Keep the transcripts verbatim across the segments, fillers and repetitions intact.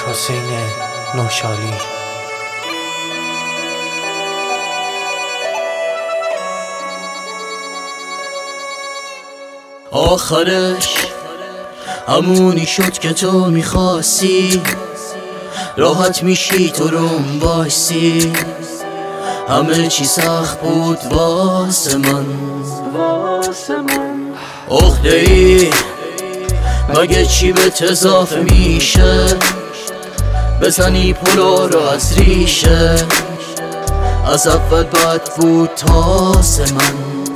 حسین نوشالی. آخرش همونی شد که تو میخواستی، راحت میشی تو روم باشی. همه چی سخت بود واسه من، عقده ای مگه چی به اضافه میشه؟ بزنی پلو رو از ریشه. از اول بد بود تاسه من،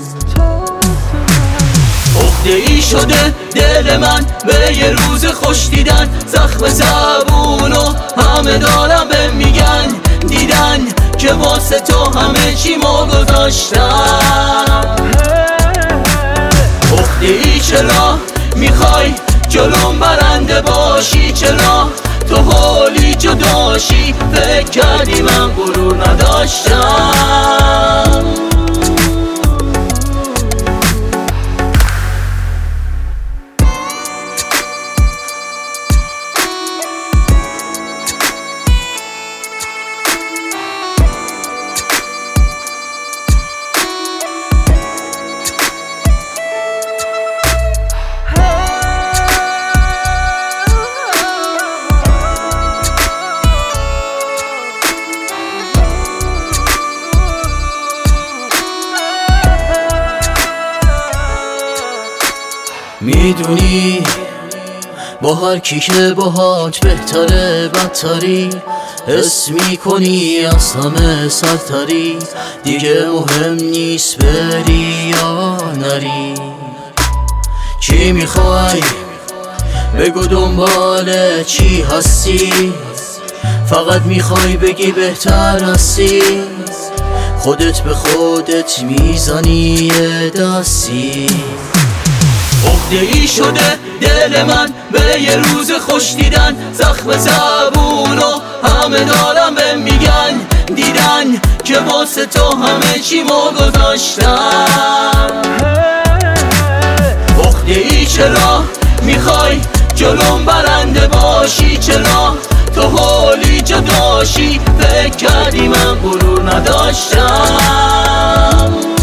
عقده ای شده دل من به یه روز خوش دیدن. زخم زبونو همه دارم به میگن، دیدن که واسه تو همه چی ما گذاشتم. عقده ای چرا میخوای جلوم برنده باشی؟ چرا تو حالی جداشی؟ فکر کردی من غرور نداشتم؟ میدونی با هر کی که باهات بهتره بدتری، حس میکنی از همه سرتری. دیگه مهم نیست بری یا نری. چی میخوای بگو، دنبال چی هستی؟ فقط میخوای بگی بهتر هستی. خودت به خودت میزنی دستی. عقده ای شده دل من به یه روز خوش دیدن. زخم زبونو همه دارم به میگن، دیدن که واسه تو همه چی ما گذاشتم. عقده ای چرا میخوای جلوم برنده باشی؟ چرا تو حالی جداشی؟ فکر کردی من غرور نداشتم؟